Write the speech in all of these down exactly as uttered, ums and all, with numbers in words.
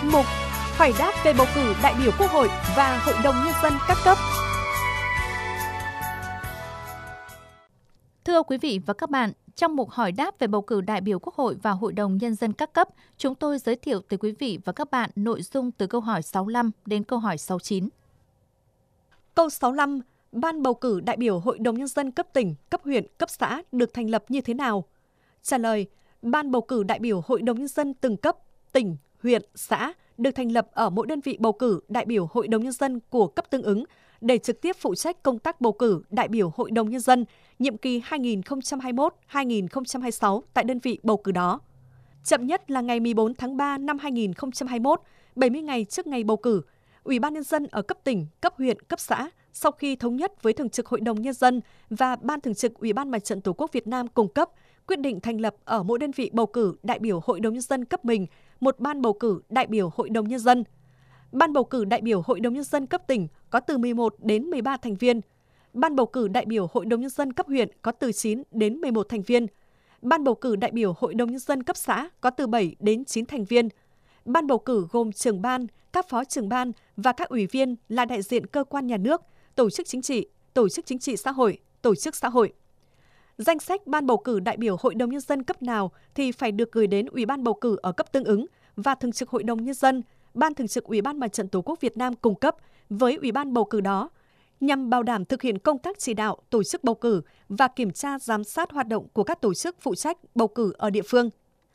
Mục Hỏi đáp về bầu cử đại biểu Quốc hội và Hội đồng Nhân dân các cấp. Thưa quý vị và các bạn, trong mục hỏi đáp về bầu cử đại biểu Quốc hội và Hội đồng Nhân dân các cấp, chúng tôi giới thiệu tới quý vị và các bạn nội dung từ câu hỏi sáu mươi lăm đến câu hỏi sáu mươi chín. Câu sáu mươi lăm. Ban bầu cử đại biểu Hội đồng Nhân dân cấp tỉnh, cấp huyện, cấp xã được thành lập như thế nào? Trả lời, Ban bầu cử đại biểu Hội đồng Nhân dân từng cấp, tỉnh, huyện, xã được thành lập ở mỗi đơn vị bầu cử đại biểu Hội đồng Nhân dân của cấp tương ứng để trực tiếp phụ trách công tác bầu cử đại biểu Hội đồng Nhân dân nhiệm kỳ hai nghìn không trăm hai mươi mốt đến hai nghìn không trăm hai mươi sáu tại đơn vị bầu cử đó. Chậm nhất là ngày mười bốn tháng ba năm hai nghìn không trăm hai mươi mốt, bảy mươi ngày trước ngày bầu cử, Ủy ban Nhân dân ở cấp tỉnh, cấp huyện, cấp xã sau khi thống nhất với Thường trực Hội đồng Nhân dân và Ban Thường trực Ủy ban Mặt trận Tổ quốc Việt Nam cung cấp, quyết định thành lập ở mỗi đơn vị bầu cử đại biểu Hội đồng Nhân dân cấp mình một ban bầu cử đại biểu Hội đồng Nhân dân. Ban bầu cử đại biểu Hội đồng Nhân dân cấp tỉnh có từ mười một đến mười ba thành viên. Ban bầu cử đại biểu Hội đồng Nhân dân cấp huyện có từ chín đến mười một thành viên. Ban bầu cử đại biểu Hội đồng Nhân dân cấp xã có từ bảy đến chín thành viên. Ban bầu cử gồm trưởng ban, các phó trưởng ban và các ủy viên là đại diện cơ quan nhà nước, tổ chức chính trị, tổ chức chính trị xã hội, tổ chức xã hội. Danh sách ban bầu cử đại biểu Hội đồng Nhân dân cấp nào thì phải được gửi đến Ủy ban bầu cử ở cấp tương ứng và Thường trực Hội đồng Nhân dân, Ban Thường trực Ủy ban Mặt trận Tổ quốc Việt Nam cung cấp với Ủy ban bầu cử đó, nhằm bảo đảm thực hiện công tác chỉ đạo, tổ chức bầu cử và kiểm tra giám sát hoạt động của các tổ chức phụ trách bầu cử ở địa phương.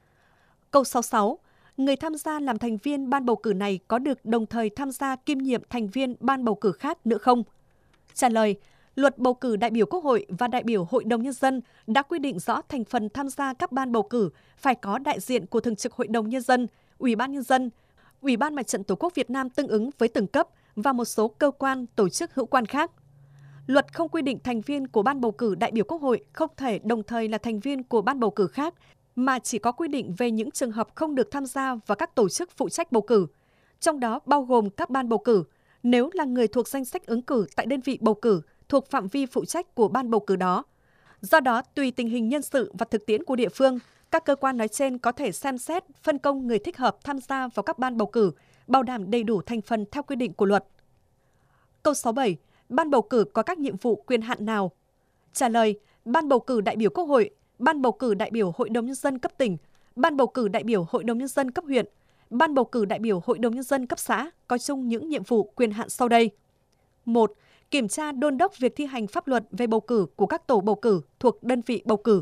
Câu sáu mươi sáu. Người tham gia làm thành viên ban bầu cử này có được đồng thời tham gia kiêm nhiệm thành viên ban bầu cử khác nữa không? Trả lời, Luật bầu cử đại biểu Quốc hội và đại biểu Hội đồng Nhân dân đã quy định rõ thành phần tham gia các ban bầu cử phải có đại diện của Thường trực Hội đồng Nhân dân, Ủy ban Nhân dân, Ủy ban Mặt trận Tổ quốc Việt Nam tương ứng với từng cấp và một số cơ quan, tổ chức hữu quan khác. Luật không quy định thành viên của ban bầu cử đại biểu Quốc hội không thể đồng thời là thành viên của ban bầu cử khác, mà chỉ có quy định về những trường hợp không được tham gia vào các tổ chức phụ trách bầu cử, trong đó bao gồm các ban bầu cử, nếu là người thuộc danh sách ứng cử tại đơn vị bầu cử thuộc phạm vi phụ trách của ban bầu cử đó. Do đó, tùy tình hình nhân sự và thực tiễn của địa phương, các cơ quan nói trên có thể xem xét phân công người thích hợp tham gia vào các ban bầu cử, bảo đảm đầy đủ thành phần theo quy định của luật. Câu sáu mươi bảy. Ban bầu cử có các nhiệm vụ quyền hạn nào? Trả lời, Ban bầu cử đại biểu Quốc hội, Ban bầu cử đại biểu Hội đồng Nhân dân cấp tỉnh, Ban bầu cử đại biểu Hội đồng Nhân dân cấp huyện, Ban bầu cử đại biểu Hội đồng Nhân dân cấp xã có chung những nhiệm vụ quyền hạn sau đây. một. Kiểm tra đôn đốc việc thi hành pháp luật về bầu cử của các tổ bầu cử thuộc đơn vị bầu cử.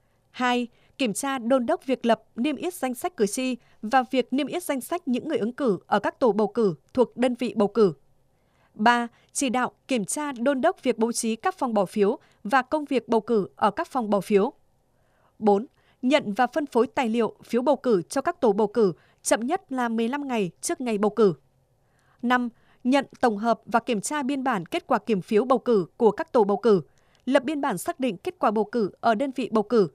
hai. Kiểm tra đôn đốc việc lập, niêm yết danh sách cử tri và việc niêm yết danh sách những người ứng cử ở các tổ bầu cử thuộc đơn vị bầu cử. ba. Chỉ đạo, kiểm tra đôn đốc việc bố trí các phòng bỏ phiếu và công việc bầu cử ở các phòng bỏ phiếu. bốn. Nhận và phân phối tài liệu, phiếu bầu cử cho các tổ bầu cử chậm nhất là mười lăm ngày trước ngày bầu cử. năm. Nhận, tổng hợp và kiểm tra biên bản kết quả kiểm phiếu bầu cử của các tổ bầu cử, lập biên bản xác định kết quả bầu cử ở đơn vị bầu cử.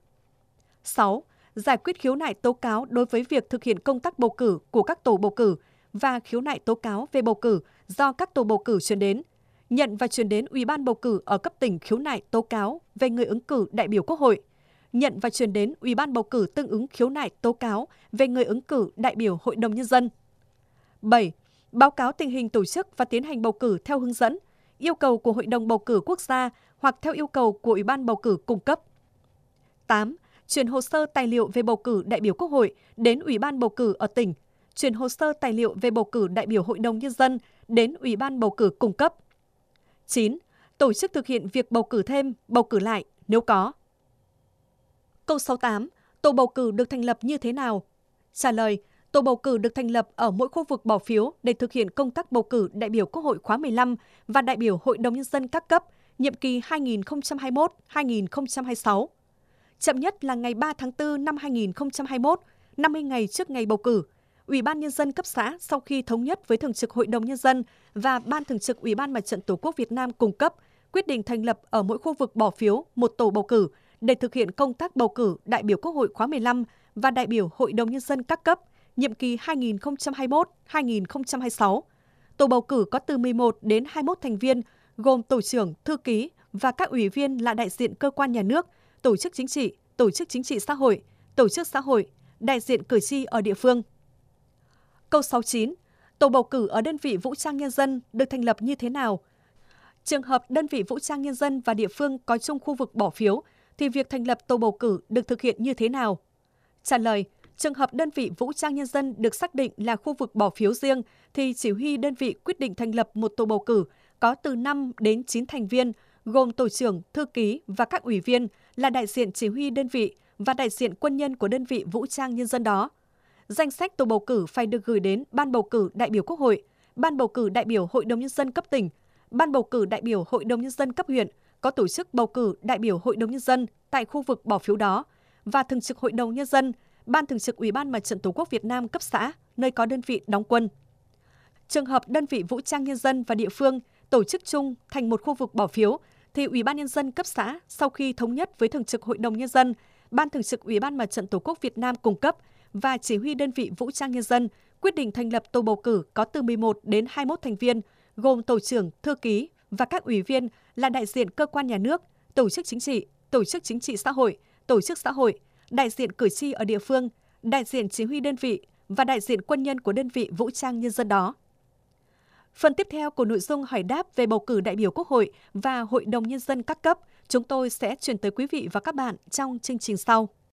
sáu. Giải quyết khiếu nại tố cáo đối với việc thực hiện công tác bầu cử của các tổ bầu cử và khiếu nại tố cáo về bầu cử do các tổ bầu cử chuyển đến. Nhận và chuyển đến Ủy ban bầu cử ở cấp tỉnh khiếu nại tố cáo về người ứng cử đại biểu Quốc hội. Nhận và chuyển đến Ủy ban bầu cử tương ứng khiếu nại tố cáo về người ứng cử đại biểu Hội đồng Nhân dân. bảy. Báo cáo tình hình tổ chức và tiến hành bầu cử theo hướng dẫn, yêu cầu của Hội đồng bầu cử quốc gia hoặc theo yêu cầu của Ủy ban bầu cử cung cấp. tám. Chuyển hồ sơ tài liệu về bầu cử đại biểu Quốc hội đến Ủy ban bầu cử ở tỉnh, chuyển hồ sơ tài liệu về bầu cử đại biểu Hội đồng Nhân dân đến Ủy ban bầu cử cung cấp. chín. Tổ chức thực hiện việc bầu cử thêm, bầu cử lại nếu có. Câu sáu mươi tám. Tổ bầu cử được thành lập như thế nào? Trả lời, tổ bầu cử được thành lập ở mỗi khu vực bỏ phiếu để thực hiện công tác bầu cử đại biểu Quốc hội khóa mười lăm và đại biểu Hội đồng Nhân dân các cấp, nhiệm kỳ hai nghìn không trăm hai mươi mốt đến hai nghìn không trăm hai mươi sáu. Chậm nhất là ngày ba tháng tư năm hai nghìn không trăm hai mươi mốt, năm mươi ngày trước ngày bầu cử, Ủy ban Nhân dân cấp xã sau khi thống nhất với Thường trực Hội đồng Nhân dân và Ban Thường trực Ủy ban Mặt trận Tổ quốc Việt Nam cung cấp, quyết định thành lập ở mỗi khu vực bỏ phiếu một tổ bầu cử để thực hiện công tác bầu cử đại biểu Quốc hội khóa mười lăm và đại biểu Hội đồng Nhân dân các cấp, nhiệm kỳ hai nghìn không trăm hai mươi mốt đến hai nghìn không trăm hai mươi sáu. Tổ bầu cử có từ mười một đến hai mươi mốt thành viên, gồm tổ trưởng, thư ký và các ủy viên là đại diện cơ quan nhà nước, tổ chức chính trị, tổ chức chính trị xã hội, tổ chức xã hội, đại diện cử tri ở địa phương. Câu sáu mươi chín. Tổ bầu cử ở đơn vị vũ trang nhân dân được thành lập như thế nào? Trường hợp đơn vị vũ trang nhân dân và địa phương có chung khu vực bỏ phiếu, thì việc thành lập tổ bầu cử được thực hiện như thế nào? Trả lời, trường hợp đơn vị vũ trang nhân dân được xác định là khu vực bỏ phiếu riêng, thì chỉ huy đơn vị quyết định thành lập một tổ bầu cử có từ năm đến chín thành viên, gồm tổ trưởng, thư ký và các ủy viên là đại diện chỉ huy đơn vị và đại diện quân nhân của đơn vị vũ trang nhân dân đó. Danh sách tổ bầu cử phải được gửi đến Ban bầu cử đại biểu Quốc hội, Ban bầu cử đại biểu Hội đồng Nhân dân cấp tỉnh, Ban bầu cử đại biểu Hội đồng Nhân dân cấp huyện có tổ chức bầu cử đại biểu Hội đồng Nhân dân tại khu vực bỏ phiếu đó, và Thường trực Hội đồng Nhân dân, Ban Thường trực Ủy ban Mặt trận Tổ quốc Việt Nam cấp xã, nơi có đơn vị đóng quân. Trường hợp đơn vị vũ trang nhân dân và địa phương tổ chức chung thành một khu vực bỏ phiếu, thì Ủy ban Nhân dân cấp xã sau khi thống nhất với Thường trực Hội đồng Nhân dân, Ban Thường trực Ủy ban Mặt trận Tổ quốc Việt Nam cung cấp và chỉ huy đơn vị vũ trang nhân dân quyết định thành lập tổ bầu cử có từ mười một đến hai mươi mốt thành viên, gồm tổ trưởng, thư ký và các ủy viên là đại diện cơ quan nhà nước, tổ chức chính trị, tổ chức chính trị xã hội, tổ chức xã hội, đại diện cử tri ở địa phương, đại diện chỉ huy đơn vị và đại diện quân nhân của đơn vị vũ trang nhân dân đó. Phần tiếp theo của nội dung hỏi đáp về bầu cử đại biểu Quốc hội và Hội đồng Nhân dân các cấp, chúng tôi sẽ chuyển tới quý vị và các bạn trong chương trình sau.